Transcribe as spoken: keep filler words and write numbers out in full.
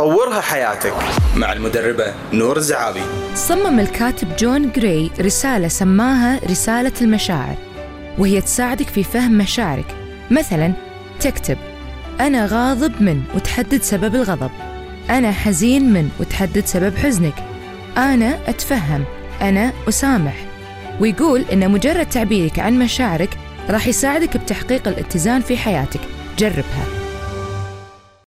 طورها حياتك مع المدربة نور الزعابي. صمم الكاتب جون غراي رسالة سماها رسالة المشاعر، وهي تساعدك في فهم مشاعرك. مثلاً تكتب أنا غاضب من وتحدد سبب الغضب، أنا حزين من وتحدد سبب حزنك، أنا أتفهم، أنا أسامح. ويقول إن مجرد تعبيرك عن مشاعرك راح يساعدك بتحقيق الاتزان في حياتك. جربها.